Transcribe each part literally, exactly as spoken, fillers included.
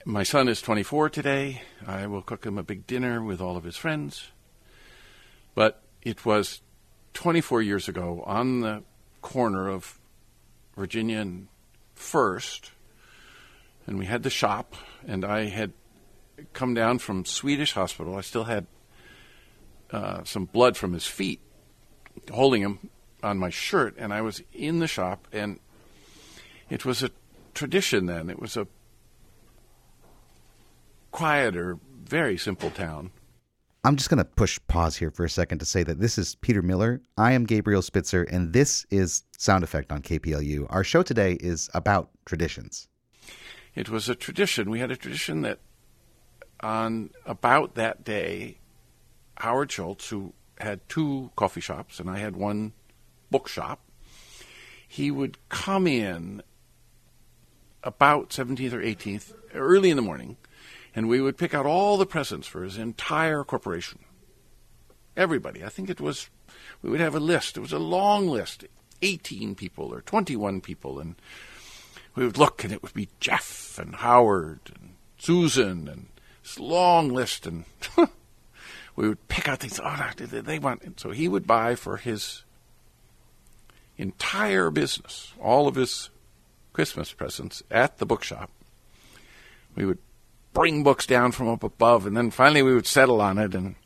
My son is twenty-four today. I will cook him a big dinner with all of his friends. But it was twenty-four years ago on the corner of Virginia and First, and we had the shop, and I had come down from Swedish hospital. I still had uh, some blood from his feet, holding him on my shirt, and I was in the shop, and it was a tradition then. It was a quieter, very simple town. I'm just going to push pause here for a second to say that this is Peter Miller. I am Gabriel Spitzer, and this is Sound Effect on K P L U. Our show today is about traditions. It was a tradition. We had a tradition that on about that day, Howard Schultz, who had two coffee shops, and I had one bookshop, he would come in about seventeenth or eighteenth, early in the morning, and we would pick out all the presents for his entire corporation. Everybody. I think it was, we would have a list. It was a long list, eighteen people or twenty-one people, and we would look, and it would be Jeff and Howard and Susan and this long list, and we would pick out things. Oh, they want. And so he would buy for his entire business, all of his Christmas presents at the bookshop. We would bring books down from up above, and then finally we would settle on it, and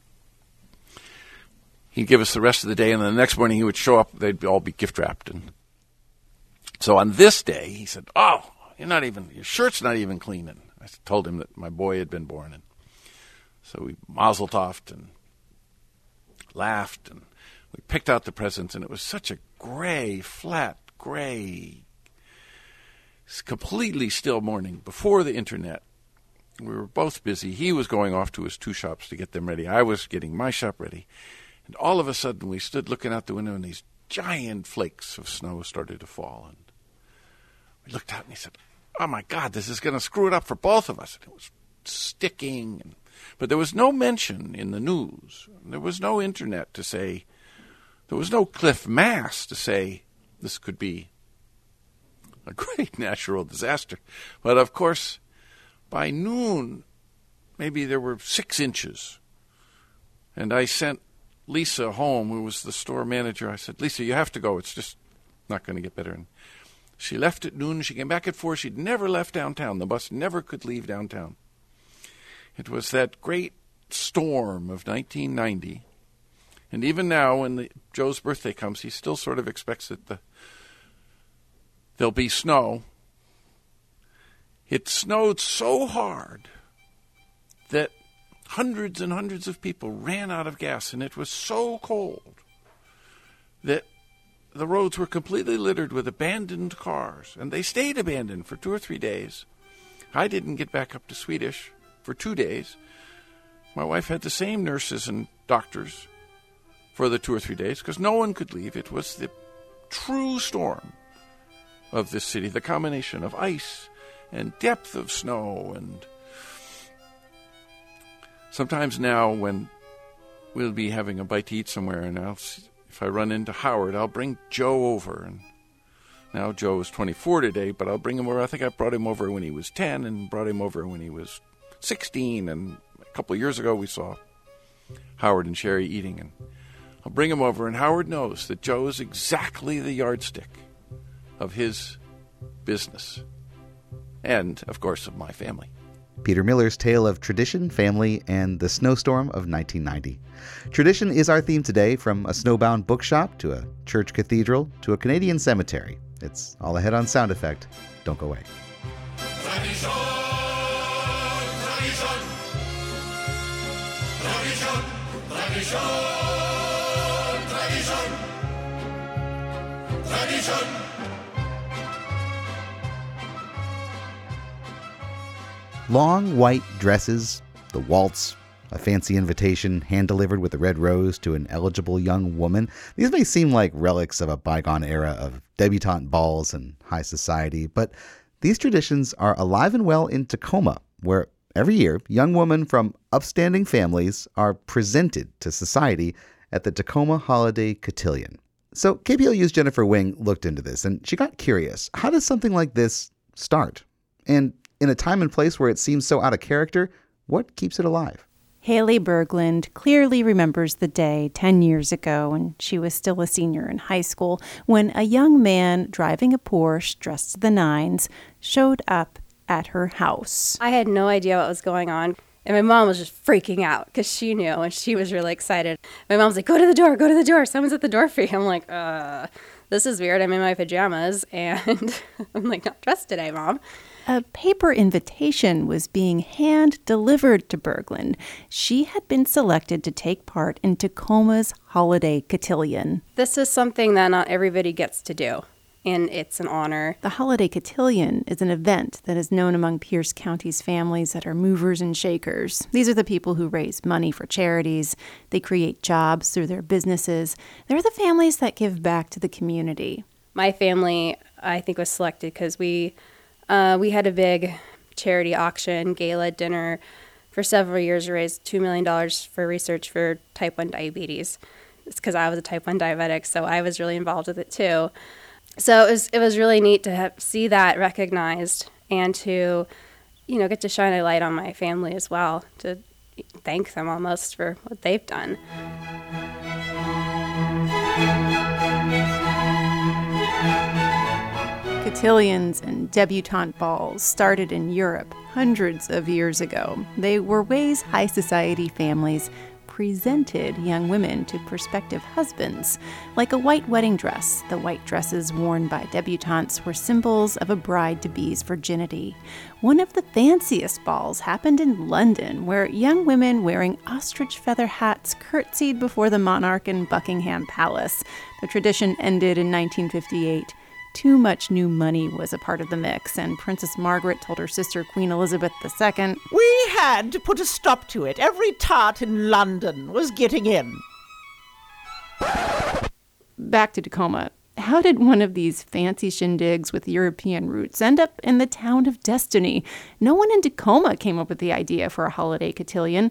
he'd give us the rest of the day, and then the next morning he would show up, they'd all be gift wrapped. And so on this day, he said, oh, you're not even, your shirt's not even clean. And I told him that my boy had been born, and so we mazel toved and laughed, and we picked out the presents, and it was such a gray, flat, gray, completely still morning before the internet. We were both busy. He was going off to his two shops to get them ready. I was getting my shop ready. And all of a sudden, we stood looking out the window, and these giant flakes of snow started to fall. And we looked out, and he said, oh, my God, this is going to screw it up for both of us. And it was sticking. And, but there was no mention in the news. There was no internet to say, there was no Cliff Mass to say this could be a great natural disaster. But, of course, by noon, maybe there were six inches. And I sent Lisa home, who was the store manager. I said, Lisa, you have to go. It's just not going to get better. And she left at noon. She came back at four. She'd never left downtown. The bus never could leave downtown. It was that great storm of nineteen ninety. And even now, when the, Joe's birthday comes, he still sort of expects that the, there'll be snow. It snowed so hard that hundreds and hundreds of people ran out of gas, and it was so cold that the roads were completely littered with abandoned cars, and they stayed abandoned for two or three days. I didn't get back up to Swedish for two days. My wife had the same nurses and doctors for the two or three days because no one could leave. It was the true storm of this city, the combination of ice and depth of snow. And sometimes now when we'll be having a bite to eat somewhere, and I'll, if I run into Howard, I'll bring Joe over. And now Joe is twenty-four today, but I'll bring him over. I think I brought him over when he was ten and brought him over when he was sixteen. And a couple of years ago we saw Howard and Sherry eating. And I'll bring him over, and Howard knows that Joe is exactly the yardstick of his business. And, of course, of my family. Peter Miller's tale of tradition, family, and the snowstorm of nineteen ninety. Tradition is our theme today, from a snowbound bookshop to a church cathedral to a Canadian cemetery. It's all ahead on Sound Effect. Don't go away. Tradition, tradition, tradition, tradition, tradition, tradition. Long white dresses, the waltz, a fancy invitation hand-delivered with a red rose to an eligible young woman. These may seem like relics of a bygone era of debutante balls and high society, but these traditions are alive and well in Tacoma, where every year young women from upstanding families are presented to society at the Tacoma Holiday Cotillion. So K P L U's Jennifer Wing looked into this, and she got curious. How does something like this start? And In a time and place where it seems so out of character, what keeps it alive? Haley Berglund clearly remembers the day ten years ago when she was still a senior in high school when a young man driving a Porsche dressed to the nines showed up at her house. I had no idea what was going on. And my mom was just freaking out because she knew and she was really excited. My mom's like, go to the door, go to the door. Someone's at the door for you. I'm like, uh, this is weird. I'm in my pajamas and I'm like, not dressed today, Mom. A paper invitation was being hand-delivered to Berglund. She had been selected to take part in Tacoma's Holiday Cotillion. This is something that not everybody gets to do, and it's an honor. The Holiday Cotillion is an event that is known among Pierce County's families that are movers and shakers. These are the people who raise money for charities. They create jobs through their businesses. They're the families that give back to the community. My family, I think, was selected because we... Uh, we had a big charity auction, gala dinner for several years to raise two million dollars for research for type one diabetes. It's because I was a type one diabetic, so I was really involved with it too. So it was it was really neat to have, see that recognized and to, you know, get to shine a light on my family as well, to thank them almost for what they've done. Cotillions and debutante balls started in Europe hundreds of years ago. They were ways high society families presented young women to prospective husbands. Like a white wedding dress, the white dresses worn by debutantes were symbols of a bride-to-be's virginity. One of the fanciest balls happened in London, where young women wearing ostrich feather hats curtsied before the monarch in Buckingham Palace. The tradition ended in nineteen fifty-eight. Too much new money was a part of the mix, and Princess Margaret told her sister Queen Elizabeth the Second, "We had to put a stop to it. Every tart in London was getting in." Back to Tacoma. How did one of these fancy shindigs with European roots end up in the town of Destiny? No one in Tacoma came up with the idea for a holiday cotillion.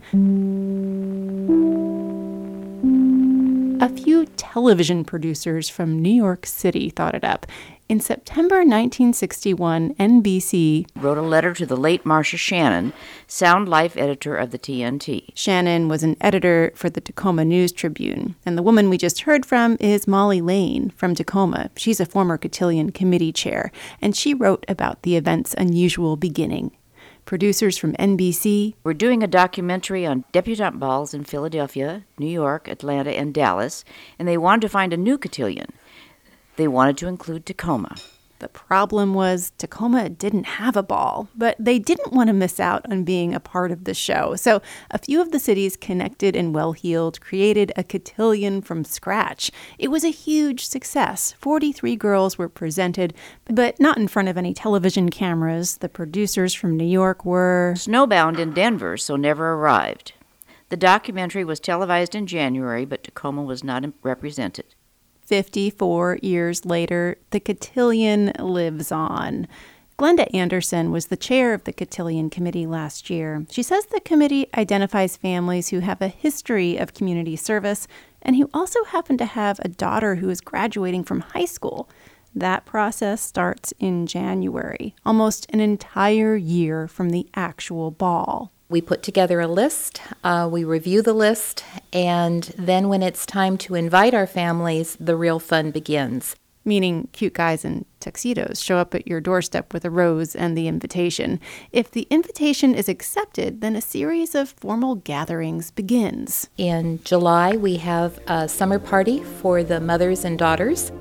A few television producers from New York City thought it up. In September nineteen sixty-one, N B C wrote a letter to the late Marcia Shannon, sound life editor of the T N T. Shannon was an editor for the Tacoma News Tribune, and the woman we just heard from is Molly Lane from Tacoma. She's a former cotillion committee chair, and she wrote about the event's unusual beginning. Producers from N B C were doing a documentary on debutante balls in Philadelphia, New York, Atlanta, and Dallas, and they wanted to find a new cotillion. They wanted to include Tacoma. The problem was Tacoma didn't have a ball, but they didn't want to miss out on being a part of the show. So a few of the cities connected and well-heeled created a cotillion from scratch. It was a huge success. forty-three girls were presented, but not in front of any television cameras. The producers from New York were snowbound in Denver, so never arrived. The documentary was televised in January, but Tacoma was not represented. fifty-four years later, the cotillion lives on. Glenda Anderson was the chair of the Cotillion Committee last year. She says the committee identifies families who have a history of community service and who also happen to have a daughter who is graduating from high school. That process starts in January, almost an entire year from the actual ball. We put together a list, uh, we review the list, and then when it's time to invite our families, the real fun begins. Meaning cute guys in tuxedos show up at your doorstep with a rose and the invitation. If the invitation is accepted, then a series of formal gatherings begins. In July, we have a summer party for the mothers and daughters.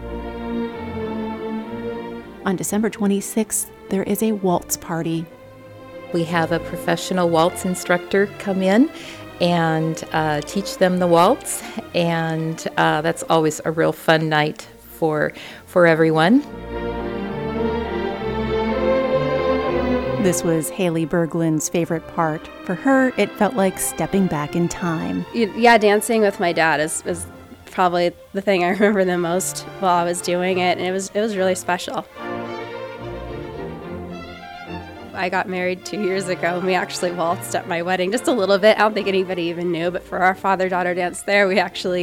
On December twenty-sixth, there is a waltz party. We have a professional waltz instructor come in and uh, teach them the waltz, and uh, that's always a real fun night for for everyone. This was Haley Berglund's favorite part. For her, it felt like stepping back in time. Yeah, dancing with my dad is, is probably the thing I remember the most while I was doing it, and it was it was really special. I got married two years ago, and we actually waltzed at my wedding just a little bit. I don't think anybody even knew, but for our father-daughter dance there, we actually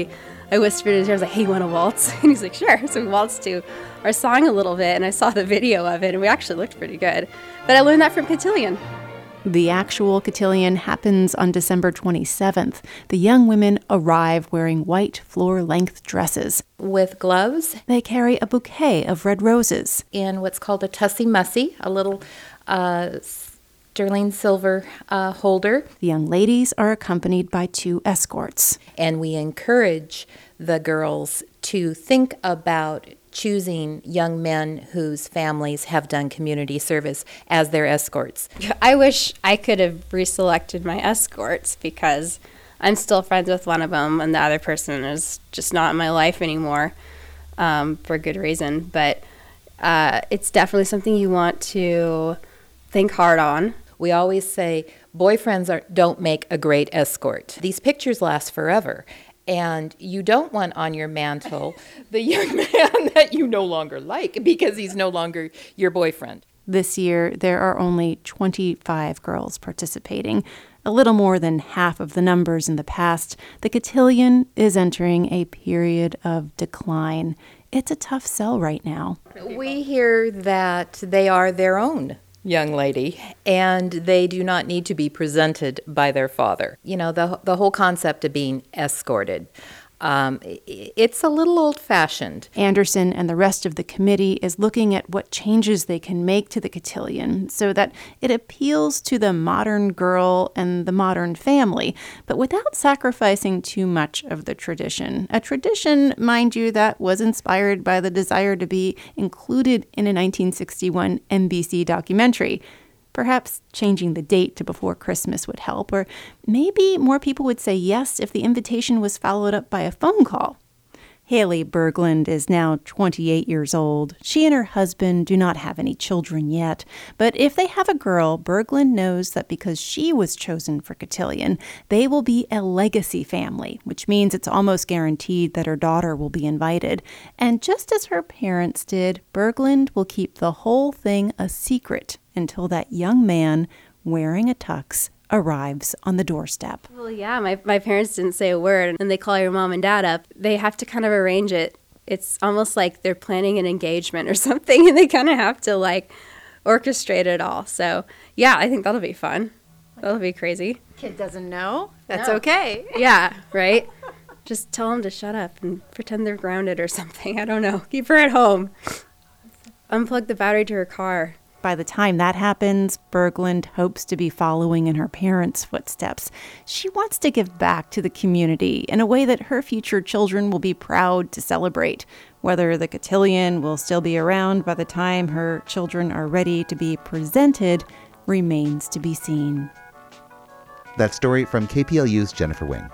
I whispered in his ear, I was like, hey, you want to waltz? And he's like, sure. So we waltzed to our song a little bit, and I saw the video of it, and we actually looked pretty good. But I learned that from cotillion. The actual cotillion happens on December twenty-seventh. The young women arrive wearing white floor-length dresses. With gloves. They carry a bouquet of red roses. In what's called a tussie-mussy, a little uh, sterling silver uh, holder. The young ladies are accompanied by two escorts. And we encourage the girls to think about choosing young men whose families have done community service as their escorts. I wish I could have reselected my escorts because I'm still friends with one of them and the other person is just not in my life anymore um, for good reason. But uh, it's definitely something you want to think hard on. We always say boyfriends are, don't make a great escort. These pictures last forever. And you don't want on your mantle the young man that you no longer like because he's no longer your boyfriend. This year, there are only twenty-five girls participating, a little more than half of the numbers in the past. The cotillion is entering a period of decline. It's a tough sell right now. We hear that they are their own young lady, and they do not need to be presented by their father. You know, the the whole concept of being escorted, um, it's a little old-fashioned. Anderson and the rest of the committee is looking at what changes they can make to the cotillion so that it appeals to the modern girl and the modern family, but without sacrificing too much of the tradition. A tradition, mind you, that was inspired by the desire to be included in a nineteen sixty-one N B C documentary. Perhaps changing the date to before Christmas would help, or maybe more people would say yes if the invitation was followed up by a phone call. Haley Berglund is now twenty-eight years old. She and her husband do not have any children yet, but if they have a girl, Berglund knows that because she was chosen for cotillion, they will be a legacy family, which means it's almost guaranteed that her daughter will be invited. And just as her parents did, Berglund will keep the whole thing a secret until that young man wearing a tux arrives on the doorstep. Well, yeah, my, my parents didn't say a word, and they call your mom and dad up. They have to kind of arrange it. It's almost like they're planning an engagement or something, and they kind of have to, like, orchestrate it all. So, yeah, I think that'll be fun. That'll be crazy. Kid doesn't know. That's No. okay. Yeah, right? Just tell them to shut up and pretend they're grounded or something. I don't know. Keep her at home. Unplug the battery to her car. By the time that happens, Berglund hopes to be following in her parents' footsteps. She wants to give back to the community in a way that her future children will be proud to celebrate. Whether the cotillion will still be around by the time her children are ready to be presented remains to be seen. That story from K P L U's Jennifer Wing.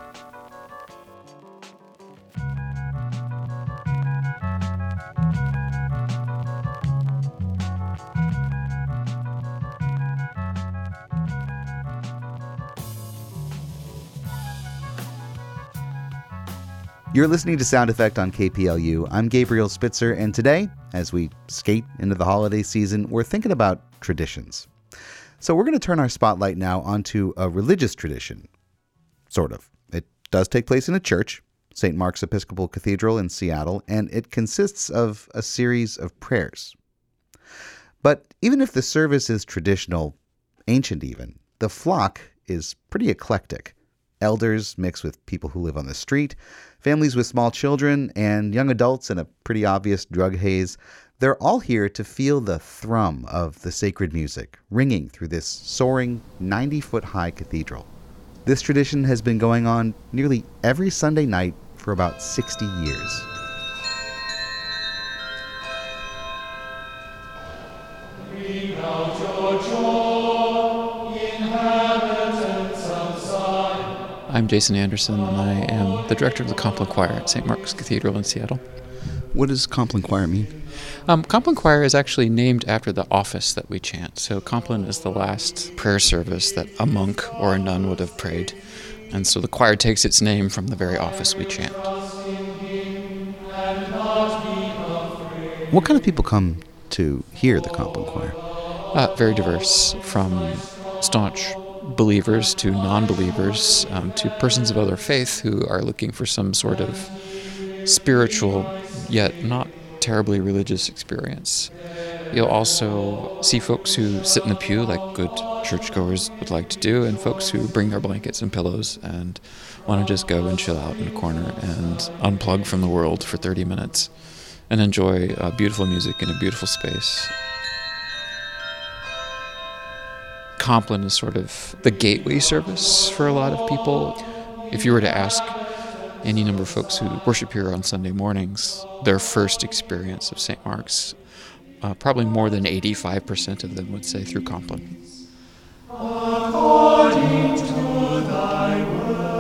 You're listening to Sound Effect on K P L U. I'm Gabriel Spitzer, and today, as we skate into the holiday season, we're thinking about traditions. So we're going to turn our spotlight now onto a religious tradition. Sort of. It does take place in a church, Saint Mark's Episcopal Cathedral in Seattle, and it consists of a series of prayers. But even if the service is traditional, ancient even, the flock is pretty eclectic. Elders mix with people who live on the street, families with small children, and young adults in a pretty obvious drug haze. They're all here to feel the thrum of the sacred music ringing through this soaring ninety-foot-high cathedral. This tradition has been going on nearly every Sunday night for about sixty years. Bring out your joy, inhabitants of Zion. I'm Jason Anderson, and I am the director of the Compline Choir at Saint Mark's Cathedral in Seattle. What does Compline Choir mean? Um, Compline Choir is actually named after the office that we chant. So Compline is the last prayer service that a monk or a nun would have prayed. And so the choir takes its name from the very office we chant. What kind of people come to hear the Compline Choir? Uh, very diverse, from staunch believers to non-believers, um, to persons of other faith who are looking for some sort of spiritual yet not terribly religious experience. You'll also see folks who sit in the pew like good churchgoers would like to do, and folks who bring their blankets and pillows and want to just go and chill out in a corner and unplug from the world for thirty minutes and enjoy uh, beautiful music in a beautiful space. Compline is sort of the gateway service for a lot of people. If you were to ask any number of folks who worship here on Sunday mornings their first experience of Saint Mark's, uh, probably more than eighty-five percent of them would say through Compline. According to thy word.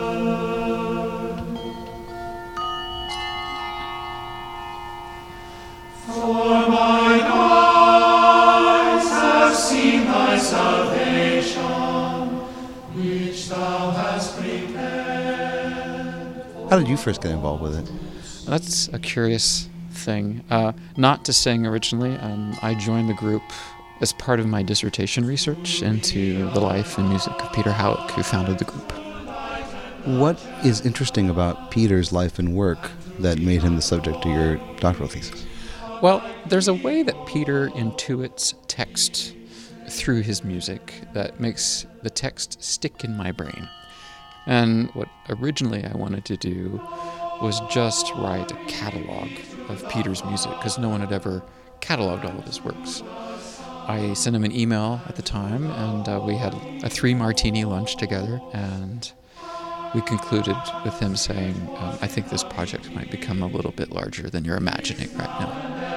For mine eyes have seen thy salvation, which thou hast prepared. How did you first get involved with it? That's a curious thing. Uh, not to sing originally. Um, I joined the group as part of my dissertation research into the life and music of Peter Halleck, who founded the group. What is interesting about Peter's life and work that made him the subject of your doctoral thesis? Well, there's a way that Peter intuits text through his music that makes the text stick in my brain. And what originally I wanted to do was just write a catalog of Peter's music, because no one had ever cataloged all of his works. I sent him an email at the time, and uh, we had a three-martini lunch together, and we concluded with him saying, um, I think this project might become a little bit larger than you're imagining right now.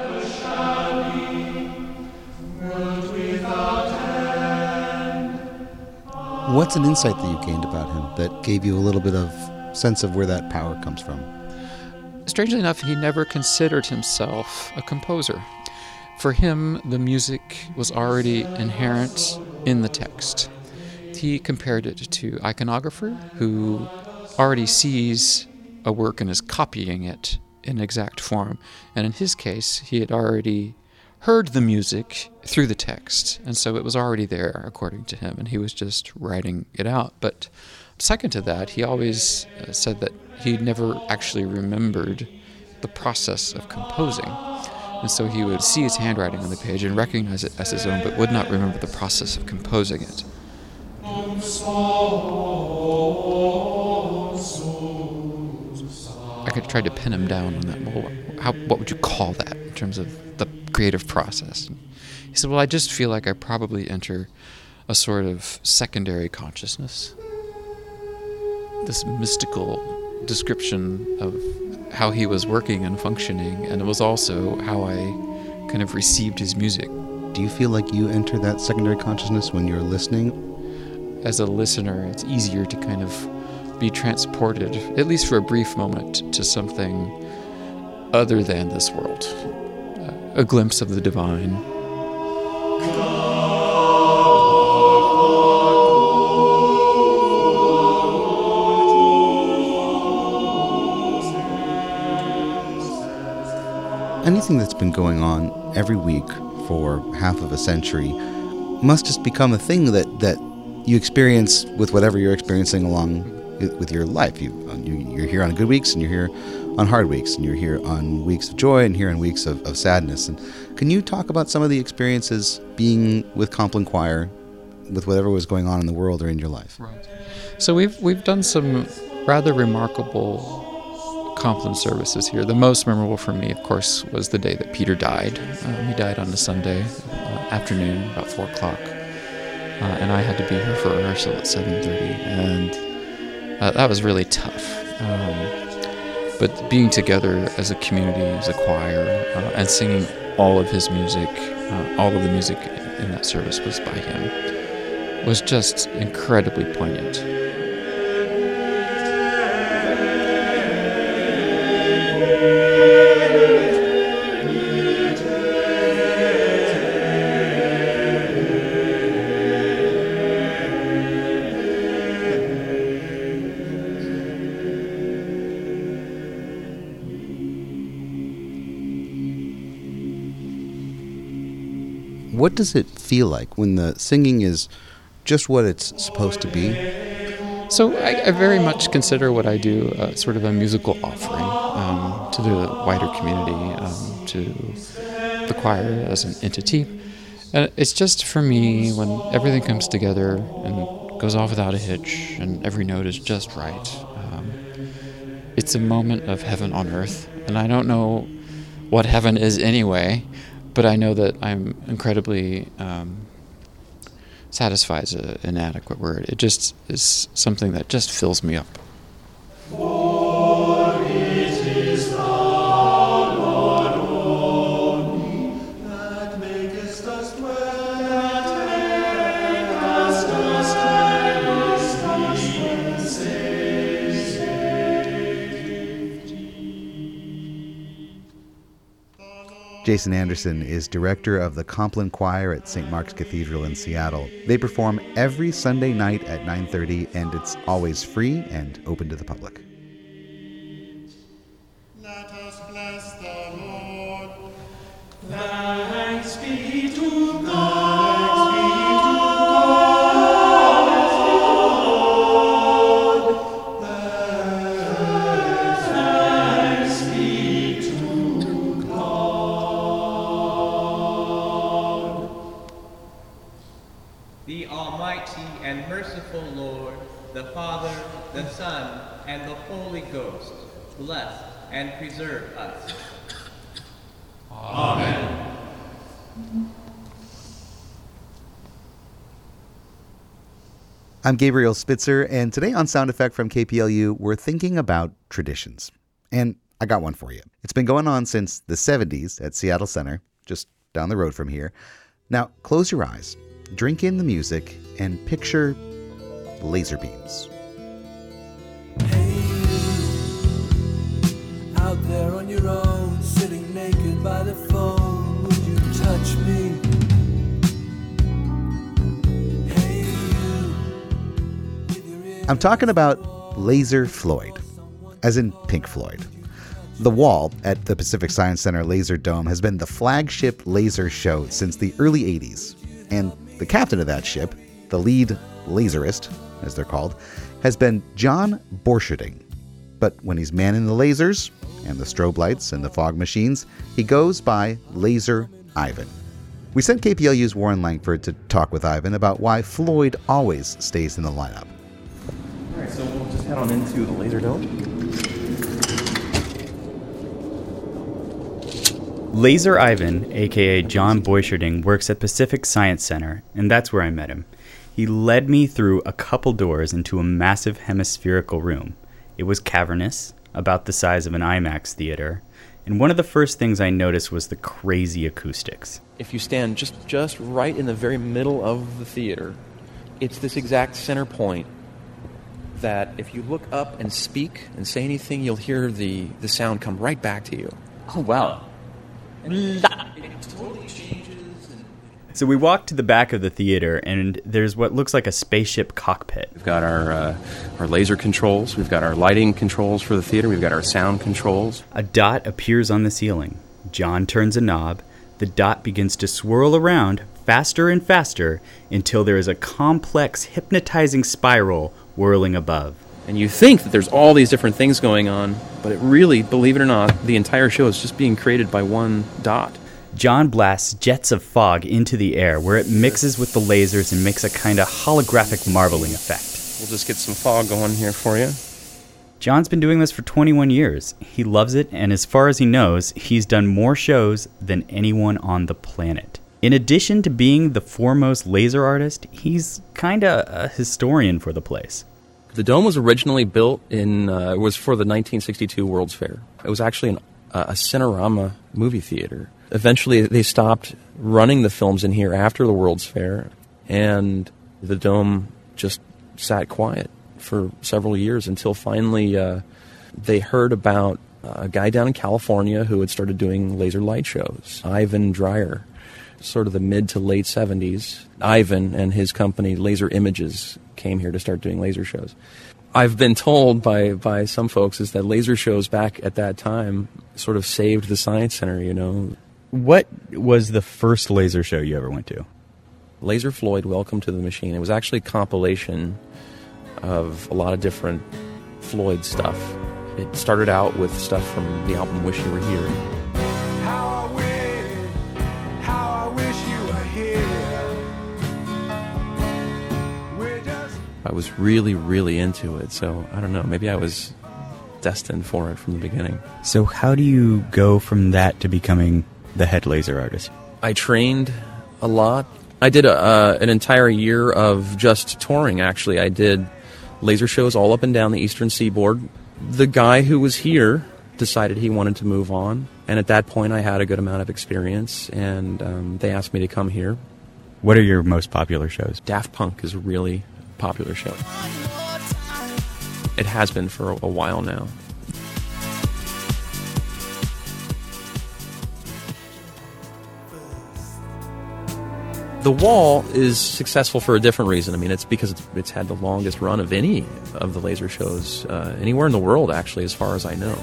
What's an insight that you gained about him that gave you a little bit of sense of where that power comes from? Strangely enough, he never considered himself a composer. For him, the music was already inherent in the text. He compared it to an iconographer who already sees a work and is copying it in exact form. And in his case, he had already heard the music through the text, and so it was already there, according to him, and he was just writing it out. But second to that, he always uh, said that he never actually remembered the process of composing. And so he would see his handwriting on the page and recognize it as his own, but would not remember the process of composing it. I could try to pin him down on that. Well, how, what would you call that in terms of the creative process? And he said, well, I just feel like I probably enter a sort of secondary consciousness. This mystical description of how he was working and functioning, and it was also how I kind of received his music. Do you feel like you enter that secondary consciousness when you're listening? As a listener, it's easier to kind of be transported, at least for a brief moment, to something other than this world. Uh, a glimpse of the divine. Anything that's been going on every week for half of a century must just become a thing that, that you experience with whatever you're experiencing along with your life. You, you're here on good weeks, and you're here on hard weeks, and you're here on weeks of joy, and here on weeks of, of sadness. And can you talk about some of the experiences being with Compline Choir, with whatever was going on in the world or in your life? Right. So we've we've done some rather remarkable Compline services here. The most memorable for me, of course, was the day that Peter died. Um, he died on a Sunday uh, afternoon, about four o'clock, uh, and I had to be here for rehearsal at seven thirty, and uh, that was really tough. Um, but being together as a community, as a choir, uh, and singing all of his music, uh, all of the music in that service was by him, was just incredibly poignant. What does it feel like when the singing is just what it's supposed to be, So I, I very much consider what I do uh, sort of a musical offering um, to the wider community, um, to the choir as an entity. And it's just for me, when everything comes together and goes off without a hitch and every note is just right, um, it's a moment of heaven on earth. And I don't know what heaven is anyway, but I know that I'm incredibly... Um, satisfied is an inadequate word. It just is something that just fills me up. For it is thou, Lord, only, that makest us dwell, that makest us dwell in safety. Jason Anderson is director of the Compline Choir at Saint Mark's Cathedral in Seattle. They perform every Sunday night at nine thirty, and it's always free and open to the public. Let us bless the Lord. Thanks be to God. Thanks be to God. The Almighty and merciful Lord, the Father, the Son, and the Holy Ghost, bless and preserve us. Amen. I'm Gabriel Spitzer, and today on Sound Effect from K P L U, we're thinking about traditions. And I got one for you. It's been going on since the seventies at Seattle Center, just down the road from here. Now, close your eyes, drink in the music, and picture laser beams. Hey you, out there on your own, sitting naked by the phone, would you touch me? Hey you, with your ear- I'm talking about Laser Floyd, as in Pink Floyd. The Wall at the Pacific Science Center Laser Dome has been the flagship laser show since the early eighties. And the captain of that ship, the lead laserist, as they're called, has been John Borcherding. But when he's manning the lasers and the strobe lights and the fog machines, he goes by Laser Ivan. We sent K P L U's Warren Langford to talk with Ivan about why Floyd always stays in the lineup. All right, so we'll just head on into the Laser Dome. Laser Ivan, aka John Borcherding, works at Pacific Science Center, and that's where I met him. He led me through a couple doors into a massive hemispherical room. It was cavernous, about the size of an IMAX theater, and one of the first things I noticed was the crazy acoustics. If you stand just, just right in the very middle of the theater, it's this exact center point that if you look up and speak and say anything, you'll hear the, the sound come right back to you. Oh, wow. And it totally changes. And So we walk to the back of the theater, and there's what looks like a spaceship cockpit. We've got our uh, our laser controls, we've got our lighting controls for the theater, we've got our sound controls. A dot appears on the ceiling. John turns a knob. The dot begins to swirl around faster and faster until there is a complex hypnotizing spiral whirling above. And you think that there's all these different things going on, but it really, believe it or not, the entire show is just being created by one dot. John blasts jets of fog into the air where it mixes with the lasers and makes a kind of holographic marbling effect. We'll just get some fog going here for you. John's been doing this for twenty-one years. He loves it, and as far as he knows, he's done more shows than anyone on the planet. In addition to being the foremost laser artist, he's kind of a historian for the place. The dome was originally built in, uh, it was for the nineteen sixty-two World's Fair. It was actually an, uh, a Cinerama movie theater. Eventually, they stopped running the films in here after the World's Fair, and the dome just sat quiet for several years until finally uh, they heard about a guy down in California who had started doing laser light shows, Ivan Dreyer, sort of the mid to late seventies. Ivan and his company, Laser Images, came here to start doing laser shows. I've been told by, by some folks is that laser shows back at that time sort of saved the Science Center, you know. What was the first laser show you ever went to? Laser Floyd, Welcome to the Machine. It was actually a compilation of a lot of different Floyd stuff. It started out with stuff from the album Wish You Were Here. How I wish, how I wish you were here. We're just I was really, really into it, so I don't know, maybe I was destined for it from the beginning. So how do you go from that to becoming the head laser artist? I trained a lot. I did a, uh, an entire year of just touring, actually. I did laser shows all up and down the eastern seaboard. The guy who was here decided he wanted to move on, and at that point I had a good amount of experience, and um, they asked me to come here. What are your most popular shows? Daft Punk is a really popular show. It has been for a, a while now. The Wall is successful for a different reason. I mean, it's because it's, it's had the longest run of any of the laser shows uh, anywhere in the world, actually, as far as I know.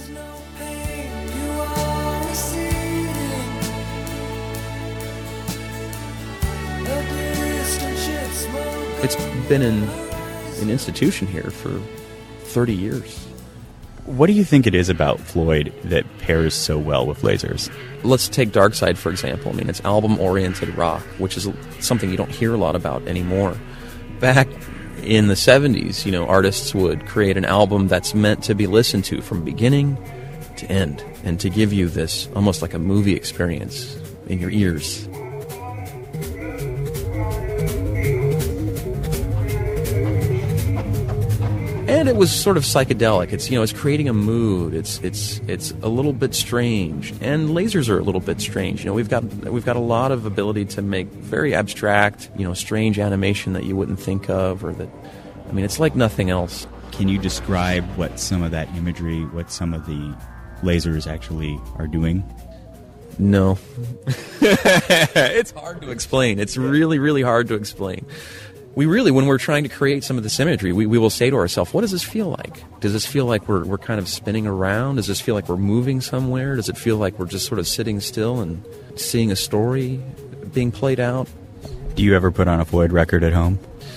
It's been in an institution here for thirty years. What do you think it is about Floyd that pairs so well with lasers? Let's take Darkside, for example. I mean, it's album-oriented rock, which is something you don't hear a lot about anymore. Back in the seventies, you know, artists would create an album that's meant to be listened to from beginning to end, and to give you this almost like a movie experience in your ears. And it was sort of psychedelic. It's, you know, it's creating a mood. It's it's it's a little bit strange, and lasers are a little bit strange. You know, we've got we've got a lot of ability to make very abstract, you know, strange animation that you wouldn't think of, or that, I mean, it's like nothing else. Can you describe what some of that imagery, what some of the lasers actually are doing? No. It's hard to explain. It's really, really hard to explain. We really, when we're trying to create some of this imagery, we, we will say to ourselves, what does this feel like? Does this feel like we're we're kind of spinning around? Does this feel like we're moving somewhere? Does it feel like we're just sort of sitting still and seeing a story being played out? Do you ever put on a Floyd record at home?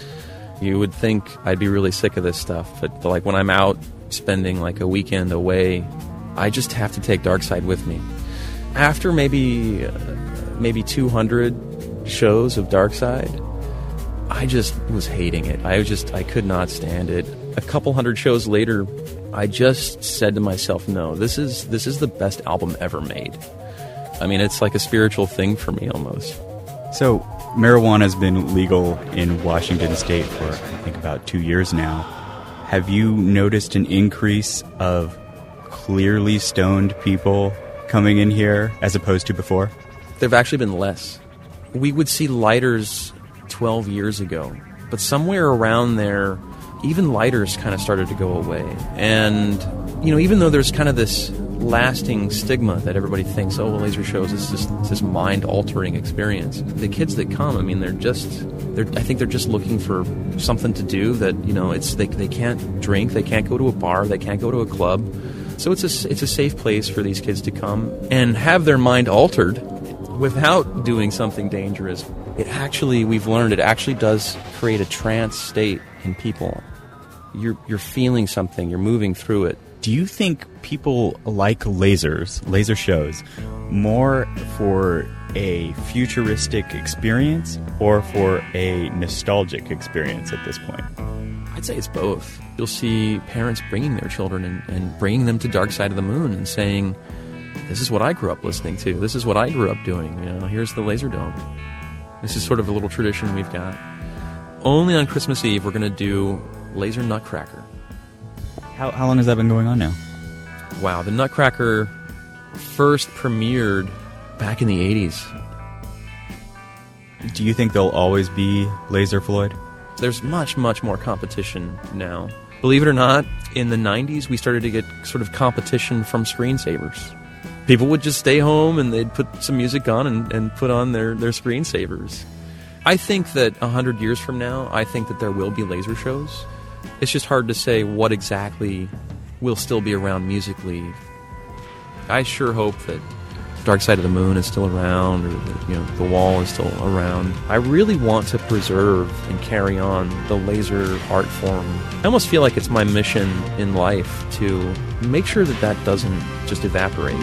You would think I'd be really sick of this stuff, but like when I'm out spending like a weekend away, I just have to take Darkside with me. After maybe uh, maybe two hundred shows of Darkside, I just was hating it. I just, I could not stand it. A couple hundred shows later, I just said to myself, no, this is this is the best album ever made. I mean, it's like a spiritual thing for me almost. So, marijuana has been legal in Washington State for, I think, about two years now. Have you noticed an increase of clearly stoned people coming in here as opposed to before? There have actually been less. We would see lighters twelve years ago, but somewhere around there, even lighters kind of started to go away. And, you know, even though there's kind of this lasting stigma that everybody thinks, oh, well, laser shows is just it's this mind-altering experience. The kids that come, I mean, they're just, they're, I think they're just looking for something to do that, you know, it's they, they can't drink, they can't go to a bar, they can't go to a club. So it's a, it's a safe place for these kids to come and have their mind altered without doing something dangerous. It actually, we've learned, it actually does create a trance state in people. You're you're feeling something, you're moving through it. Do you think people like lasers, laser shows, more for a futuristic experience or for a nostalgic experience at this point? I'd say it's both. You'll see parents bringing their children and, and bringing them to Dark Side of the Moon and saying, this is what I grew up listening to. This is what I grew up doing. You know, here's the Laser Dome. This is sort of a little tradition we've got. Only on Christmas Eve, we're going to do Laser Nutcracker. How, how long has that been going on now? Wow, the Nutcracker first premiered back in the eighties. Do you think there'll always be Laser Floyd? There's much, much more competition now. Believe it or not, in the nineties, we started to get sort of competition from screensavers. People would just stay home and they'd put some music on and, and put on their, their screensavers. I think that a hundred years from now, I think that there will be laser shows. It's just hard to say what exactly will still be around musically. I sure hope that Dark Side of the Moon is still around, or the, you know, The Wall is still around. I really want to preserve and carry on the laser art form. I almost feel like it's my mission in life to make sure that that doesn't just evaporate.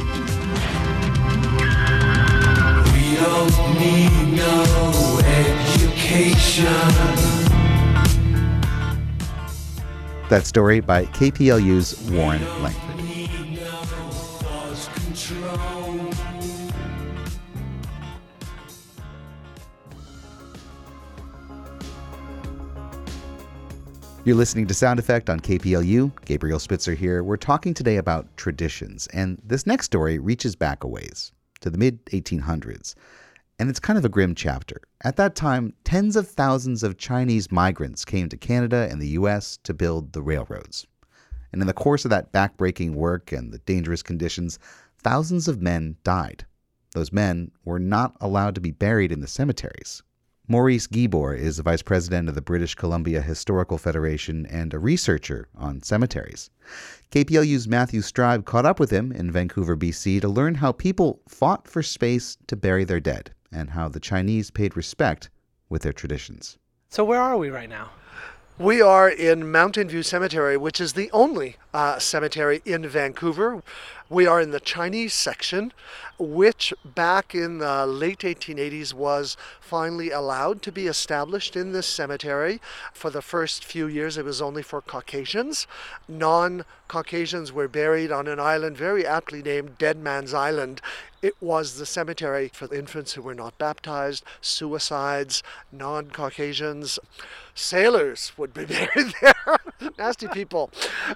We don't need no education. That story by K P L U's Warren Langford. You're listening to Sound Effect on K P L U. Gabriel Spitzer here. We're talking today about traditions, and this next story reaches back a ways, to the mid eighteen hundreds. And it's kind of a grim chapter. At that time, tens of thousands of Chinese migrants came to Canada and the U S to build the railroads. And in the course of that backbreaking work and the dangerous conditions, thousands of men died. Those men were not allowed to be buried in the cemeteries. Maurice Guibord is the vice president of the British Columbia Historical Federation and a researcher on cemeteries. K P L U's Matthew Stribe caught up with him in Vancouver, B C to learn how people fought for space to bury their dead and how the Chinese paid respect with their traditions. So where are we right now? We are in Mountain View Cemetery, which is the only uh, cemetery in Vancouver. We are in the Chinese section, which back in the late eighteen eighties was finally allowed to be established in this cemetery. For the first few years, it was only for Caucasians. Non-Caucasians were buried on an island very aptly named Dead Man's Island. It was the cemetery for the infants who were not baptized, suicides, non-Caucasians. Sailors would be buried there. Nasty people.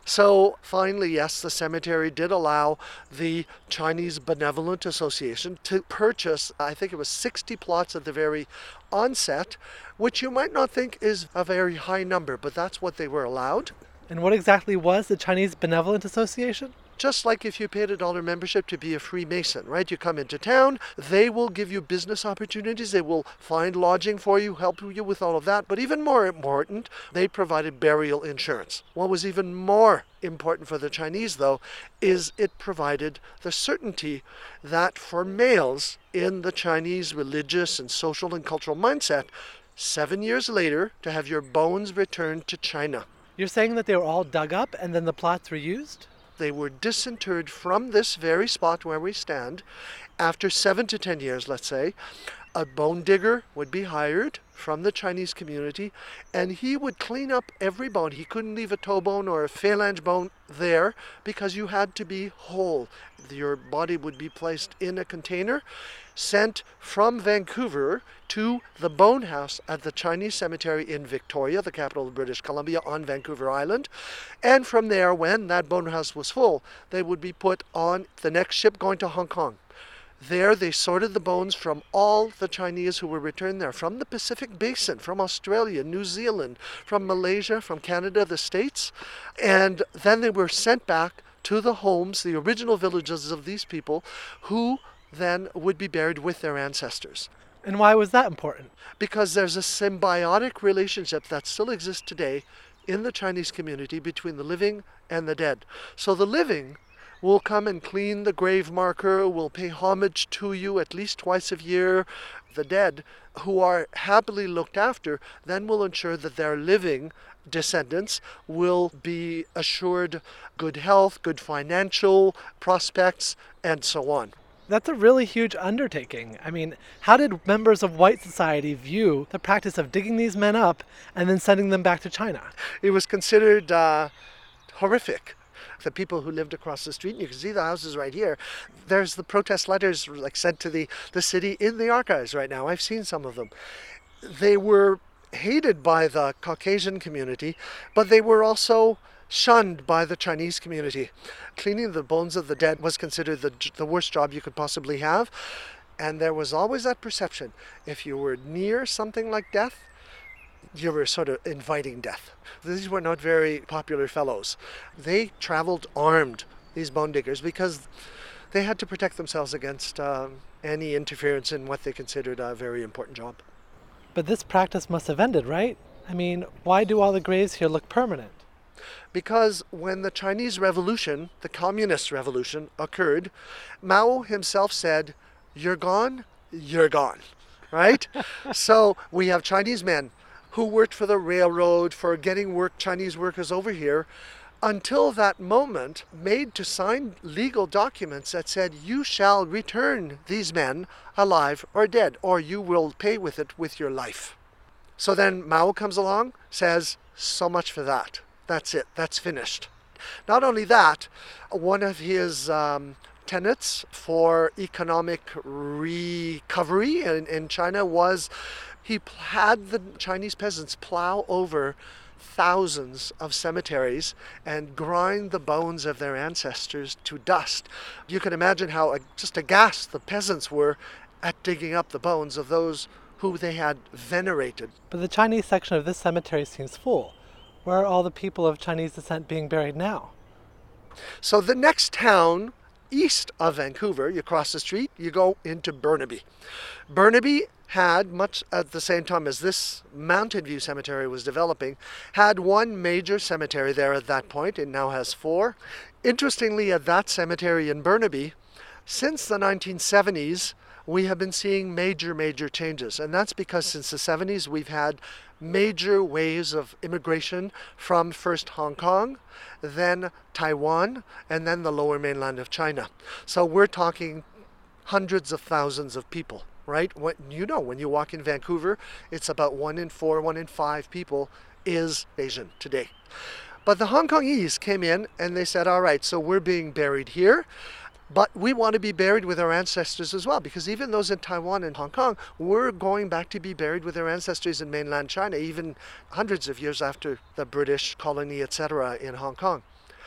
So finally, yes, the cemetery did allow the Chinese Benevolent Association to purchase, I think it was sixty plots at the very onset, which you might not think is a very high number, but that's what they were allowed. And what exactly was the Chinese Benevolent Association? Just like if you paid a dollar membership to be a Freemason, right? You come into town, they will give you business opportunities, they will find lodging for you, help you with all of that. But even more important, they provided burial insurance. What was even more important for the Chinese, though, is it provided the certainty that for males in the Chinese religious and social and cultural mindset, seven years later, to have your bones returned to China. You're saying that they were all dug up and then the plots were used? They were disinterred from this very spot where we stand. After seven to ten years, let's say, a bone digger would be hired from the Chinese community, and he would clean up every bone. He couldn't leave a toe bone or a phalange bone there because you had to be whole. Your body would be placed in a container, sent from Vancouver to the bone house at the Chinese cemetery in Victoria, the capital of British Columbia, on Vancouver Island. And from there, when that bone house was full, they would be put on the next ship going to Hong Kong. There they sorted the bones from all the Chinese who were returned there, from the Pacific Basin, from Australia, New Zealand, from Malaysia, from Canada, the States. And then they were sent back to the homes, the original villages of these people, who then would be buried with their ancestors. And why was that important? Because there's a symbiotic relationship that still exists today in the Chinese community between the living and the dead. So the living will come and clean the grave marker, will pay homage to you at least twice a year. The dead, who are happily looked after, then will ensure that their living descendants will be assured good health, good financial prospects, and so on. That's a really huge undertaking. I mean, how did members of white society view the practice of digging these men up and then sending them back to China? It was considered uh, horrific. The people who lived across the street, and you can see the houses right here, there's the protest letters like sent to the, the city in the archives right now. I've seen some of them. They were hated by the Caucasian community, but they were also shunned by the Chinese community. Cleaning the bones of the dead was considered the, the worst job you could possibly have. And there was always that perception. If you were near something like death, you were sort of inviting death. These were not very popular fellows. They traveled armed, these bone diggers, because they had to protect themselves against uh, any interference in what they considered a very important job. But this practice must have ended, right? I mean, why do all the graves here look permanent? Because when the Chinese Revolution, the Communist Revolution, occurred, Mao himself said, you're gone, you're gone, right? So we have Chinese men who worked for the railroad, for getting work, Chinese workers over here, until that moment made to sign legal documents that said you shall return these men alive or dead, or you will pay with it with your life. So then Mao comes along, says, so much for that. That's it. That's finished. Not only that, one of his um, tenets for economic recovery in, in China was he had the Chinese peasants plow over thousands of cemeteries and grind the bones of their ancestors to dust. You can imagine how uh, just aghast the peasants were at digging up the bones of those who they had venerated. But the Chinese section of this cemetery seems full. Where are all the people of Chinese descent being buried now? So the next town east of Vancouver, you cross the street, you go into Burnaby. Burnaby had, much at the same time as this Mountain View Cemetery was developing, had one major cemetery there at that point. It now has four. Interestingly, at that cemetery in Burnaby, since the nineteen seventies, we have been seeing major, major changes. And that's because since the seventies, we've had major waves of immigration from first Hong Kong, then Taiwan, and then the lower mainland of China. So we're talking hundreds of thousands of people, right? What, you know, when you walk in Vancouver, it's about one in four, one in five people is Asian today. But the Hong Kongese came in and they said, all right, so we're being buried here, but we want to be buried with our ancestors as well, because even those in Taiwan and Hong Kong were going back to be buried with their ancestors in mainland China, even hundreds of years after the British colony, et cetera, in Hong Kong.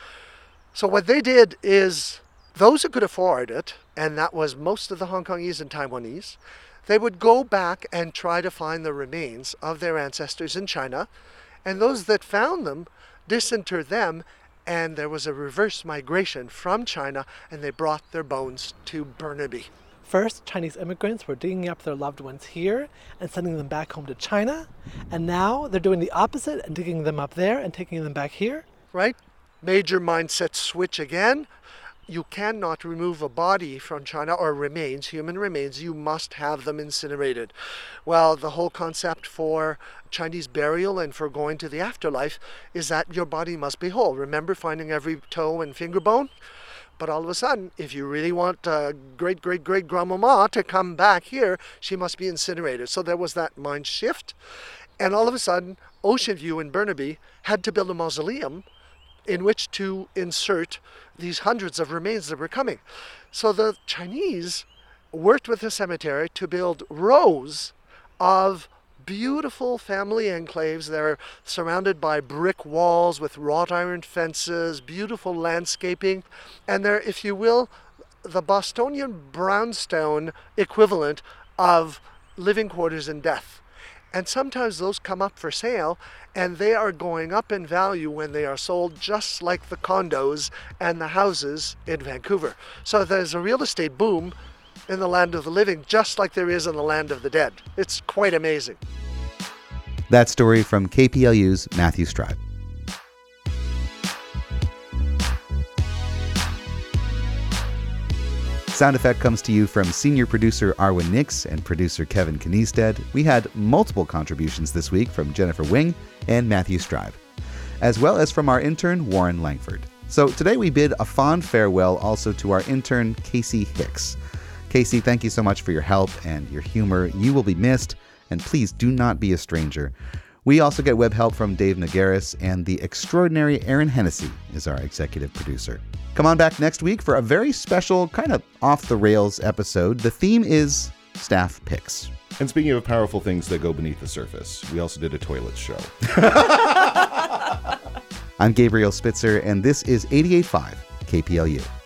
So what they did is, those who could afford it, and that was most of the Hong Kongese and Taiwanese, they would go back and try to find the remains of their ancestors in China, and those that found them disinterred them, and there was a reverse migration from China, and they brought their bones to Burnaby. First, Chinese immigrants were digging up their loved ones here and sending them back home to China, and now they're doing the opposite and digging them up there and taking them back here. Right? Major mindset switch again. You cannot remove a body from China, or remains, human remains. You must have them incinerated. Well, the whole concept for Chinese burial and for going to the afterlife is that your body must be whole. Remember finding every toe and finger bone? But all of a sudden, if you really want uh, great, great, great grandmama to come back here, she must be incinerated. So there was that mind shift. And all of a sudden, Ocean View in Burnaby had to build a mausoleum in which to insert these hundreds of remains that were coming. So the Chinese worked with the cemetery to build rows of beautiful family enclaves. They're surrounded by brick walls with wrought iron fences, beautiful landscaping, and they're, if you will, the Bostonian brownstone equivalent of living quarters in death. And sometimes those come up for sale, and they are going up in value when they are sold, just like the condos and the houses in Vancouver. So there's a real estate boom in the land of the living, just like there is in the land of the dead. It's quite amazing. That story from K P L U's Matthew Strive. Sound effect comes to you from senior producer Arwen Nix and producer Kevin Kniested. We had multiple contributions this week from Jennifer Wing and Matthew Strive, as well as from our intern Warren Langford. So today we bid a fond farewell also to our intern Casey Hicks. Casey, thank you so much for your help and your humor. You will be missed, and please do not be a stranger. We also get web help from Dave Nagaris, and the extraordinary Aaron Hennessy is our executive producer. Come on back next week for a very special, kind of off-the-rails episode. The theme is staff picks. And speaking of powerful things that go beneath the surface, we also did a toilet show. I'm Gabriel Spitzer, and this is eighty-eight point five K P L U.